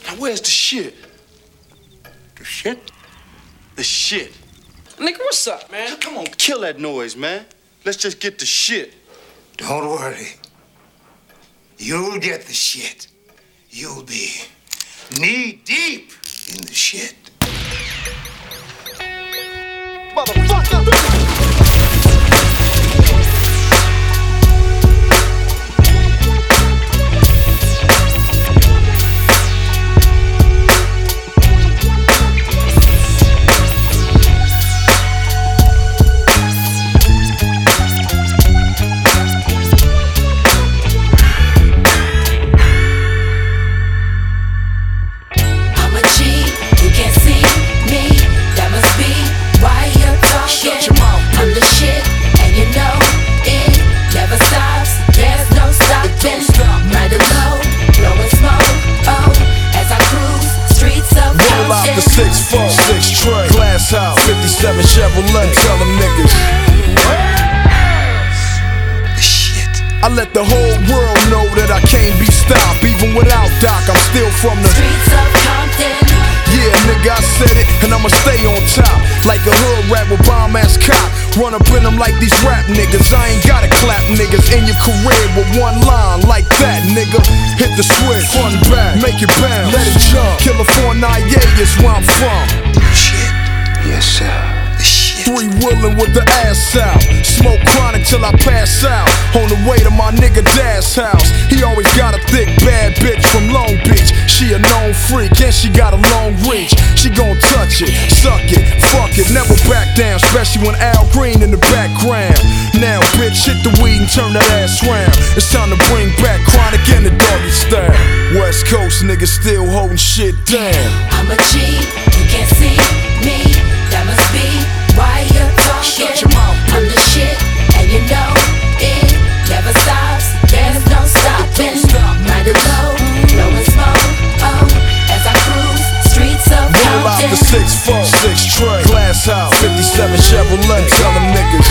Now where's the shit? The shit? The shit. Nigga, what's up, man? Come on, kill that noise, man. Let's just get the shit. Don't worry. You'll get the shit. You'll be knee-deep in the shit. Motherfucker! Glass House, 57 Chevrolet. Tell them niggas. Shit. I let the whole world know that I can't be stopped. Even without Doc, I'm still from the streets of Compton. Yeah, nigga, I said it, and I'ma stay on top. Like a hood rat with bomb-ass cop. Run up in them like these rap niggas. I ain't gotta clap niggas in your career with one line like that, nigga. Hit the switch, front and back, make it bounce, let it jump. California is where I'm from. Shit. Yes, sir. Shit. Three willin' with the ass out. Smoke chronic till I pass out. On the way to my nigga Dad's house. He always got a thick bad bitch from Long Beach. She a known freak and she got a long reach. She gon' touch it, suck it, fuck it, never back down. Especially when Al Green in the background. Now bitch, hit the weed and turn that ass round. It's time to bring back chronic in the doggy style. West Coast niggas still holding shit down. I'm a G, you can't see me. That must be why you're talking. I'm the shit, and you know it never stops. There's no stopping. Mighty low, blowing smoke. Oh, as I cruise streets of Compton. Roll out the 6'4", 6 tray, Glass House, 57 Chevrolet. Tell them niggas.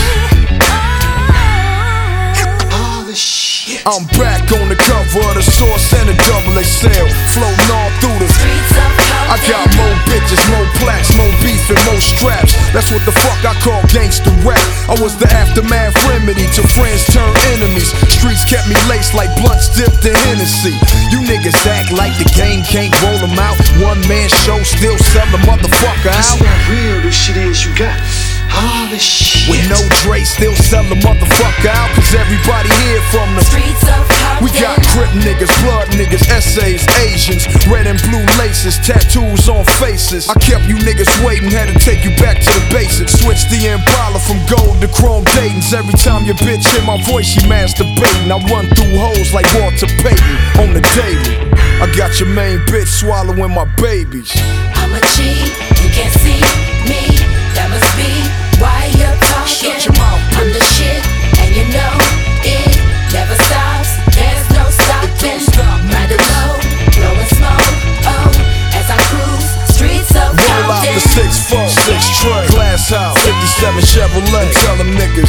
I'm back on the cover of the Source and the Double XL, floating all through the streets of Compton. I got more bitches, more plaques, more beef and more straps. That's what the fuck I call gangsta rap. I was the aftermath remedy to friends turned enemies. Streets kept me laced like blunts dipped in Hennessy. You niggas act like the game can't roll them out. One man show still sell the motherfucker out. See how real this shit is you got. All this shit. With no Dre, still sell the motherfucker out. Cause everybody here from the streets of Compton. We got Crip niggas, blood niggas, essays, Asians, red and blue laces, tattoos on faces. I kept you niggas waiting, had to take you back to the basics. Switch the Impala from gold to chrome Dayton's. Every time your bitch hear my voice, she masturbating. I run through hoes like Walter Payton on the daily. I got your main bitch swallowing my babies. I'm a G, you can't see me. That must be why you're talking. I'm the shit, and you know it never stops. There's no stopping. Mighty low, blowing smoke. Oh, as I cruise streets of Compton. Roll out the 6'4", 6 tray, Glass House, 57 Chevrolet. Tell them niggas.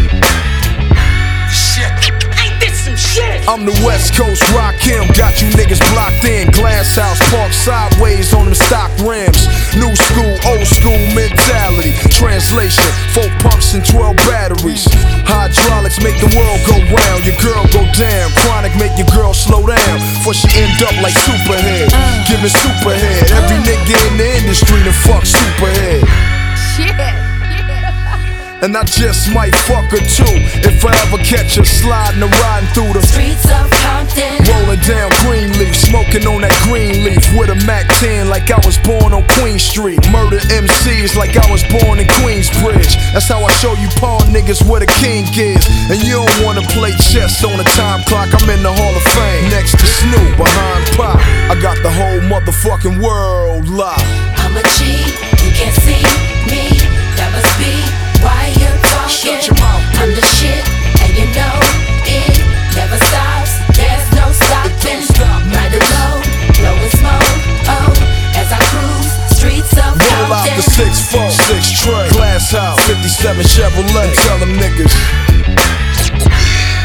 I'm the West Coast Rakim, got you niggas blocked in. Glass House, park sideways on them stock rims. New school, old school mentality. Translation, 4 pumps and 12 batteries. Hydraulics make the world go round, your girl go down. Chronic make your girl slow down, before she end up like Superhead. Giving Superhead, every nigga in the industry to fuck Superhead. Shit. And I just might fuck her too, if I ever catch her sliding or riding through the streets of Compton. Rolling down Greenleaf, smoking on that green leaf with a Mac 10 like I was born on Queen Street. Murder MCs like I was born in Queensbridge. That's how I show you pawn niggas where the king is. And you don't wanna play chess on a time clock, I'm in the Hall of Fame. Next to Snoop, behind Pop, I got the whole motherfucking world locked. I'm a G, you can't see me. That must be why you're talking. I'm the shit, and you know it never stops. There's no stopping. Mighty low, blowing smoke. Oh, as I cruise streets of Compton. Roll out the 6'4", 6 tray, Glass House, 57 Chevrolet. Tell them niggas.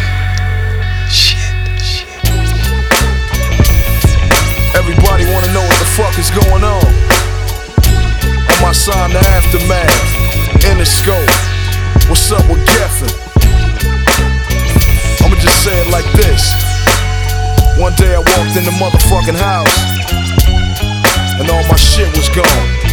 Everybody wanna know fuck is going on? On my sign, the aftermath. Interscope. What's up with Geffen? I'ma just say it like this. One day I walked in the motherfucking house, and all my shit was gone.